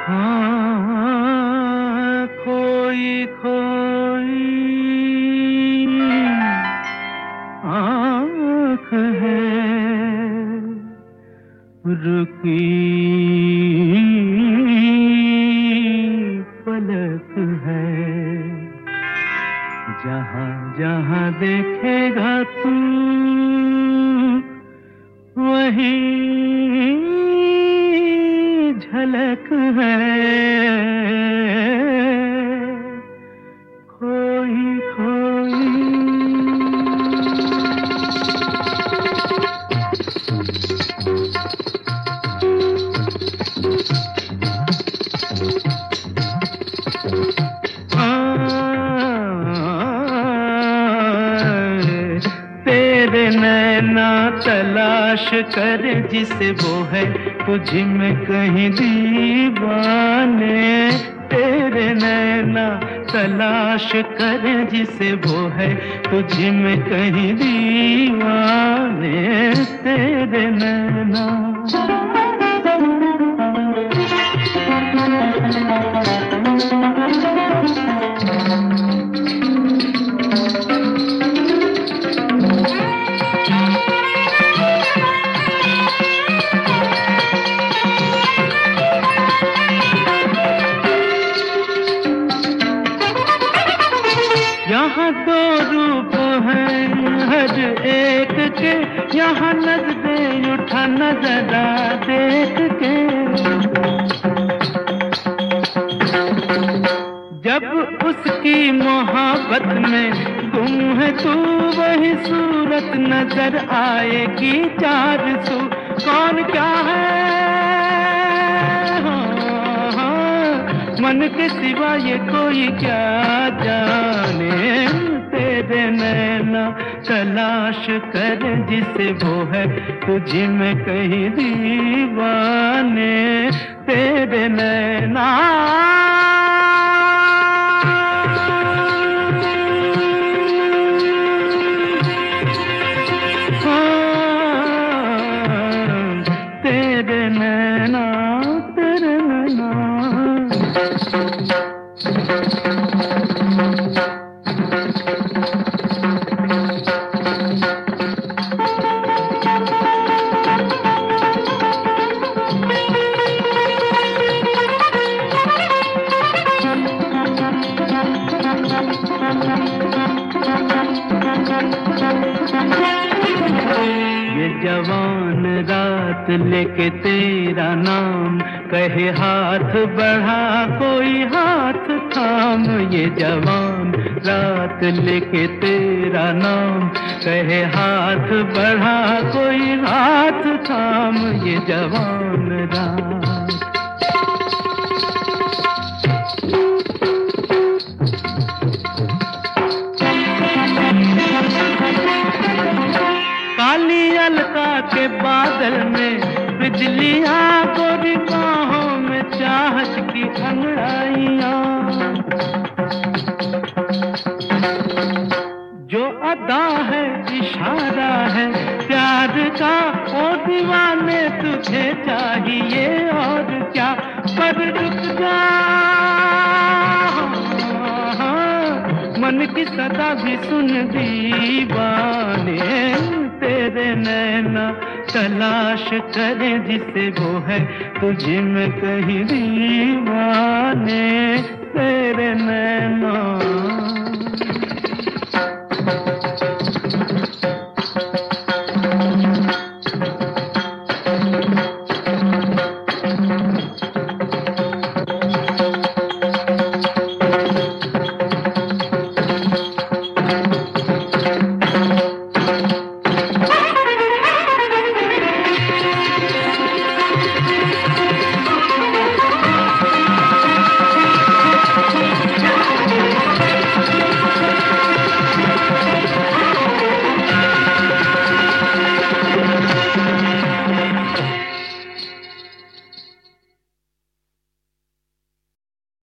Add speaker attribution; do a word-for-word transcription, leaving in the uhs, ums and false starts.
Speaker 1: हाँ, खोई खोई आँख है, रुकी पलक है, जहाँ जहाँ देखेगा तू वहीं झलक है, खोई खोई। तेरे नैना तलाश कर जिसे वो है तुझ में कहीं दीवाने, तेरे नैना तलाश कर जिसे वो है तुझ में कहीं दीवाने, तेरे नैना। यहाँ दो रूप हैं हर एक के, यहाँ नजरें उठा नजरा देख के, जब उसकी मोहब्बत में गुम है तू वही सूरत नजर आएगी चार सू, कौन क्या है मन के सिवा ये कोई क्या जाने, तेरे नैना तलाश कर जिसे वो है तुझ में कहीं दीवाने, तेरे नैना। तेरे नैना तेरे नैना। ये जवान रात लेके तेरा नाम कहे हाथ बढ़ा कोई हाथ थाम, ये जवान रात लेके तेरा नाम कहे हाथ बढ़ा कोई हाथ थाम, ये जवान रात। काली अलका के बादल में बिजलियां गोरी बाहों में चाहत की अंगड़ाइयां, जो अदा है इशारा है प्यार का ओ दीवाने तुझे चाहिए और क्या, पर रुक जा मन की सदा भी सुन दीवाने, तेरे नैना तलाश करे जिसे वो है तुझ में कहीं दीवाने, तेरे नैना।